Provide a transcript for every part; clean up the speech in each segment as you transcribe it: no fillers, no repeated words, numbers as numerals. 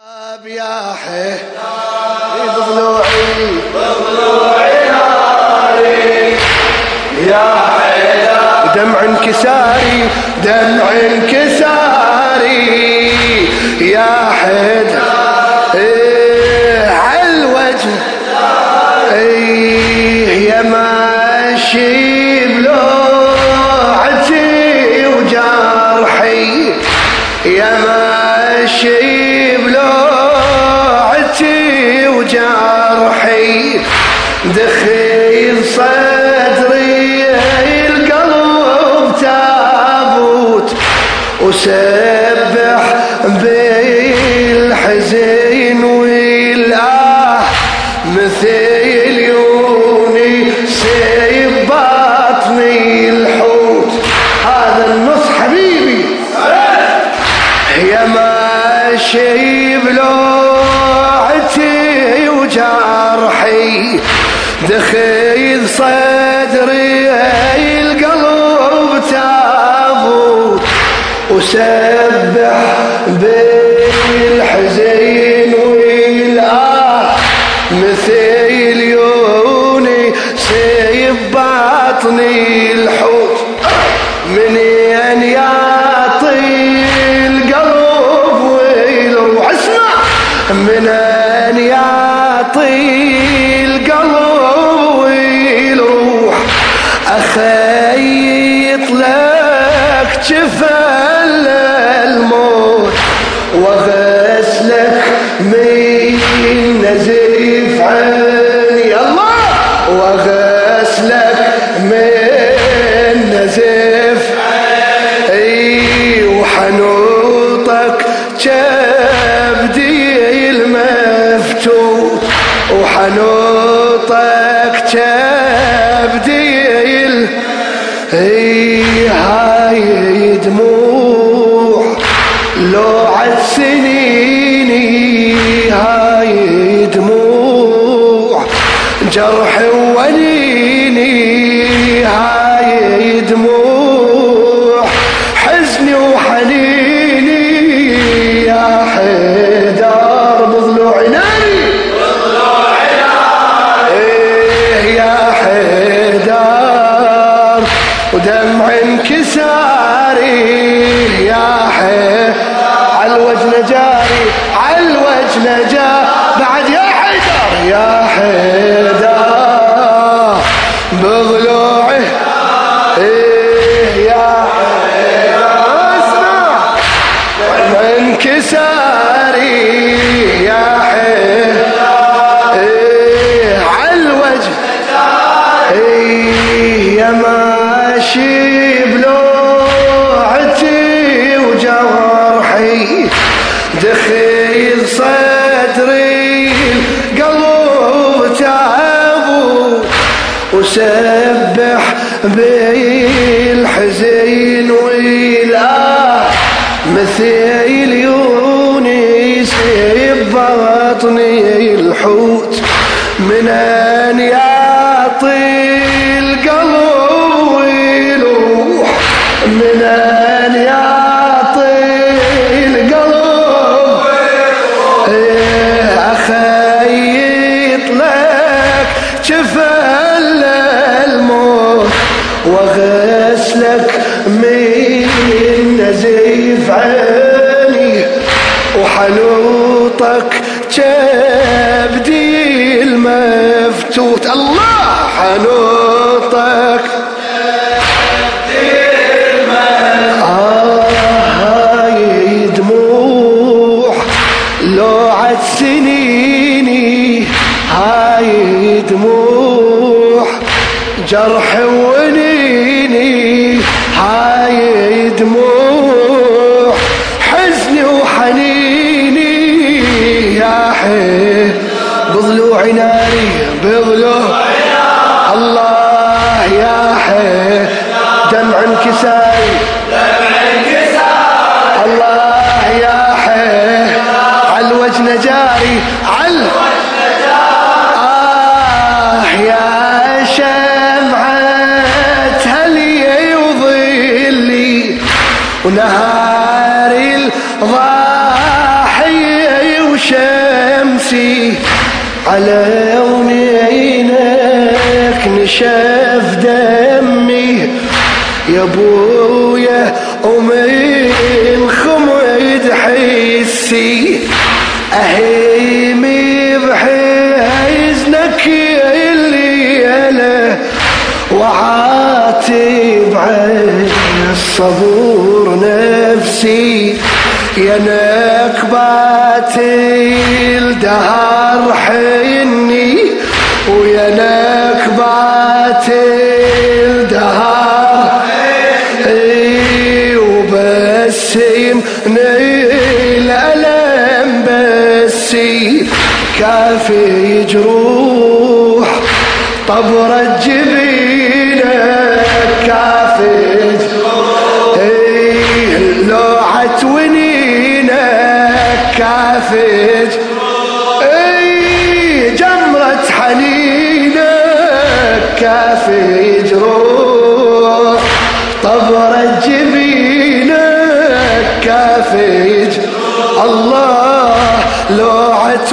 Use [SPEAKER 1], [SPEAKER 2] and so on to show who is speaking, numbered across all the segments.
[SPEAKER 1] يا حي بضلوعي ناري يا حيدر دمع انكساري يا حيدر عالوجه يا ماشي بلوعتي وجرحي يا ماشي بلوعتي وجرحي دخيل صدري القلب تابوت وسبح بالحزين والآه مثل يوني سيب باطني الحوت. هذا النص حبيبي يا ماشي بلوعتي وجرحي دخيل صدري القلب تابوت وسبح بالحزين والآه مثل يوني سيب باطني الحوت. منين يعطي القلب والروح اسمع منين يعطي القلب والروح أخيط لك جفل الموت وغسلك من نزيف عيني الله وغسلك من نزيف عيني وحنوطك كبدي المفتوت وحنوطك كبدي هاي دموع لوعة سنيني هاي دموع جرح ونيني هاي دموع حزني وحنيني يا حيدر بضلوعي ناري يا حيدر ودمع انكساري يا حيدر عالوجه جاري عالوجه جاري بعد يا حيدر يا حيدر بضلوعي يا حيدر اسمع دمع انكساري يا حيدر عالوجه يا ماشي بلوعتي وجرحي دخيل صدري قلب تعبو وسبح بالحزين والآه مثل يوني سيب باطني الحوت منين يعطي القلب ويلوح منين يعطي القلب أخيط لك جفل الموت وغسلك من نزيف عيني وحنوطك كبدي المفتوت الله حنوطك هاي دموع لوعة سنيني هاي دموع جرح ونيني هاي دموع حزني وحنيني يا حي بضلوعي ناري بضلوعي الله يا حي دمع انكساري الله يا حي عالوجه جاري يا شمعة شمسي على يمينك نشف دمي يا ابويا ومن خمد حسي اهيمي بحزنك الليله وعاتب عن الصبور نفسي يا نكبات الدهر حني ويا نكبات الدهر وبسم نيل الألم بسي كافي جروح طبرة جبينك كافي جروح لوعة ونينك كافي جمرة حنينك كافي جروح طبرة جبينك كافي الله لوعة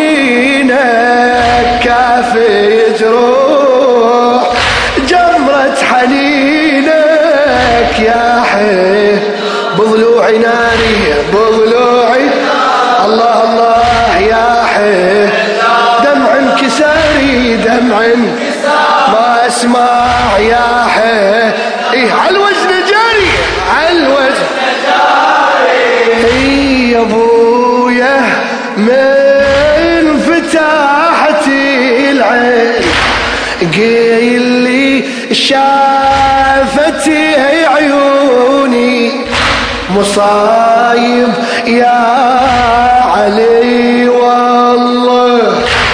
[SPEAKER 1] ونينك كافي جروح جمرة حنينك يا حي بضلوعي ناري بضلوعي الله الله يا حي دمع انكساري دمع ما اسمع يا حي ايه عالوزن جاري عالوزن جاري يا ابويا من فتحت العين قيل لي شافت عيوني مصايب يا علي والله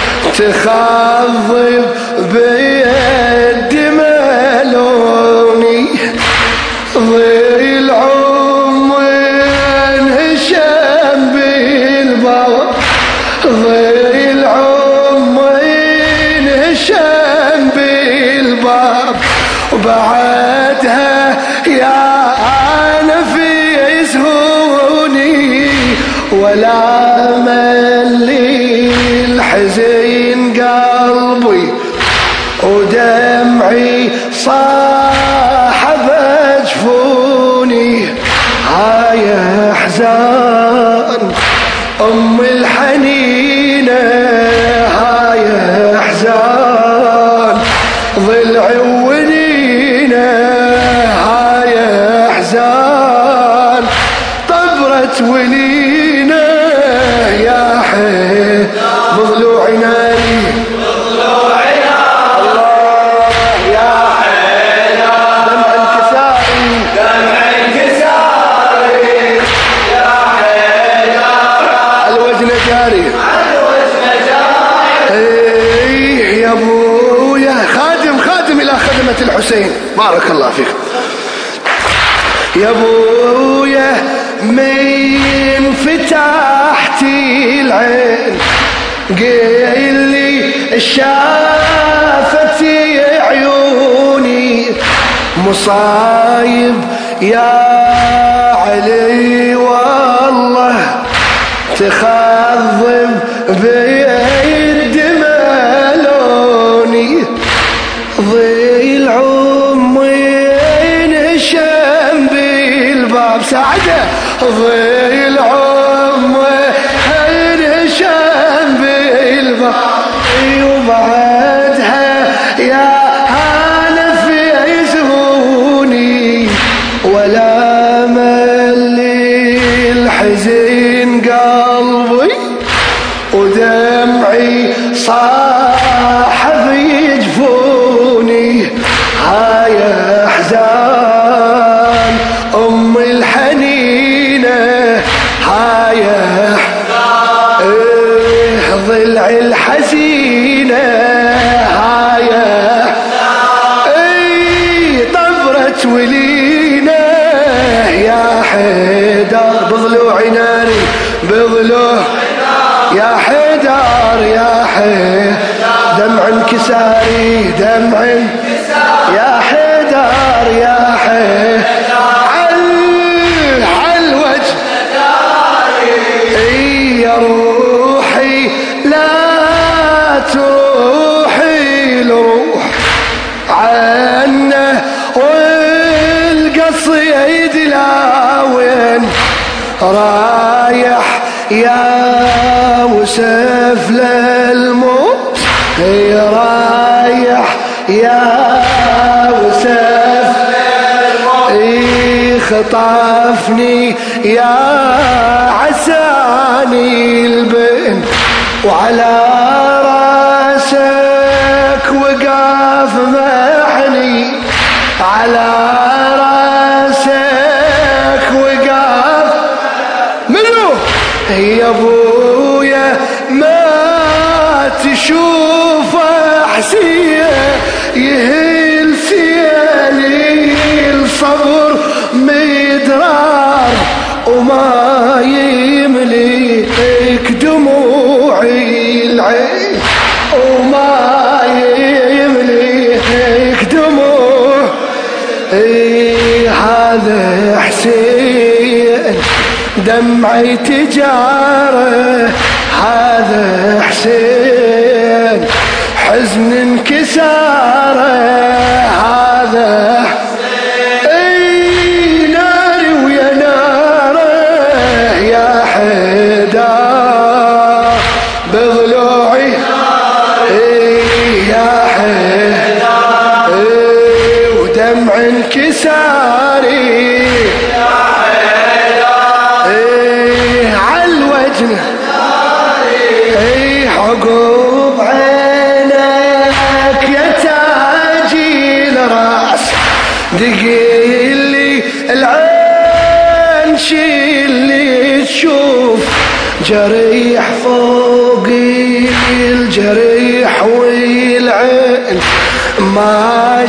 [SPEAKER 1] تخضب بيد ملوني ضيل عمر هشام بالباب ضيل عمر هشام بالباب وبعدها يا أنا في سهوني ولا ملي الحزين قلبي ودمعي صاحب جفوني هاي احزان ام الحنينه هاي احزان ضلعي ونينه هاي احزان طبرة ولينه يا حي بضلوعي ناري بضلوعي الله يا حي دمع انكساري دمع انكساري يا حي الوزن جاري الوزن جاري يا ابويا خادم الى خدمة الحسين بارك الله فيك يا ابويا من فتحت العين قيل لي شافت عيوني مصايب يا علي والله تخضب بيد ملوني ضيل عمين هشام بالباب سعده ضيل عمين هشام بالباب وبعدها يا هانا في عزوني ولا ملي الحزين قلبي ودمعي صاحب يجفوني هاي احزان ام الحنينه هاي ضلع الحزينه هاي طبرة ولينه يا حيدر بضلوعي ناري بضلوع يا حيدر يا حيدر دمع انكساري دمع يا حيدر يا حيدر عالوجه يا روح رايح يا وسيف للموت، رايح يا وسيف للموت، خطفني يا عساني البن، وعلى راسك وقاف محني، على راسك وقاف منو يا ابويا ما تشوف احسيه يهل سيالي الصبر مدرار وما يملك دموعي العين، وما يملك دموع هذا حسين دمعي تجاره، هذا حسين حزن انكساره، هذا اي ناري ويا ناره يا حيدر بضلوعي، يا حيدر ودمع انكساري عالوجه، عقوب عينك يا تاجي الراس، دقيلي العين شيلي تشوف جريح فوق الجريح والعين ما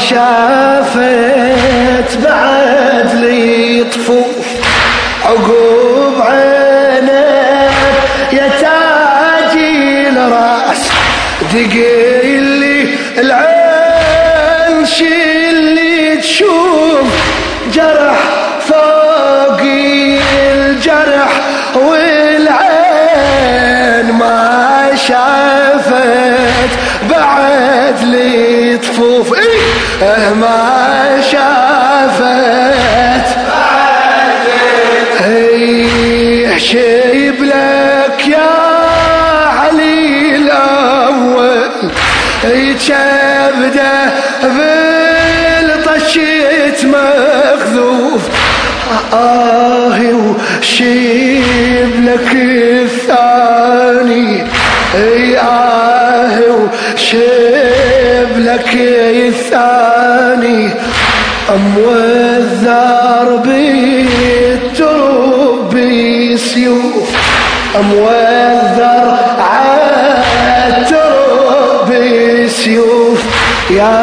[SPEAKER 1] شافت بعد لي طفوف، عقوب عينك يا تاجي الراس، دقيلي العين شيلي تشوف جرح فوق الجرح والعين ما شافت بعد لي طفوف، ما شافت شيب لك يا علي الأول، كبده بالطشيت مخذوف، وشيب لك الثاني، وشيب لك الثاني موذر بالترب بسيوف، موذر عالترب بسيوف، يا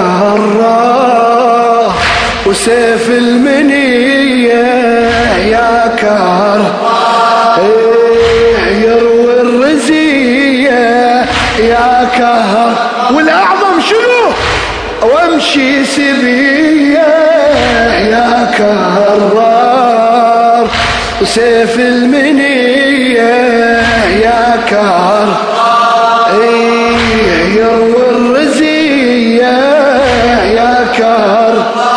[SPEAKER 1] كرار وسيف المنية، يا كرار يروي الرزية، يا كهر والأعظم شنو وامشي سبيه، يا كرار وسيف المنية، يا كرار يروي الرزية، يا كرار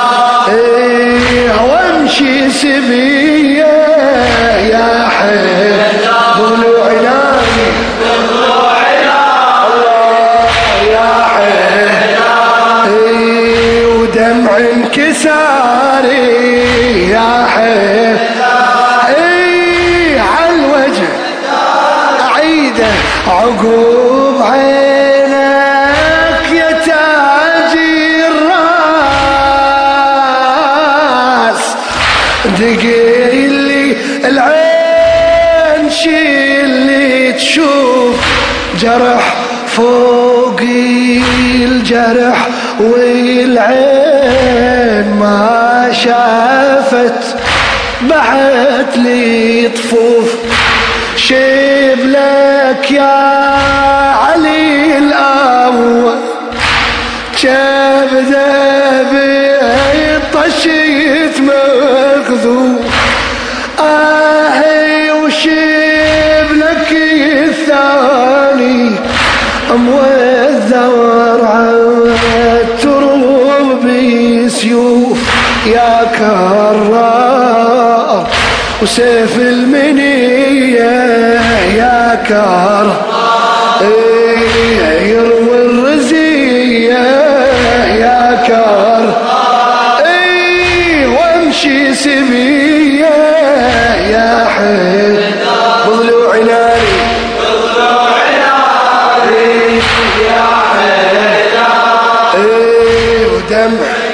[SPEAKER 1] وامشي سبيه، يا حي ضلوع نامي ودمع انكساري، يا حي عالوجه اعيده، عقوب عينك يا تاجي الراس، دقيلي العين شيلي تشوف جرح فوق الجرح والعين ما شافت بعد لي طفوف، شيب لك يا علي الأول كبده بالطشيت مخذوف، وشيب لك الثاني موذر عالترب بسيوف، يا كرار وسيف المنية يا كار يروي الرزية يا كار وامشي سبية يا حيدر بضلوع ناري يا حيدر ودمع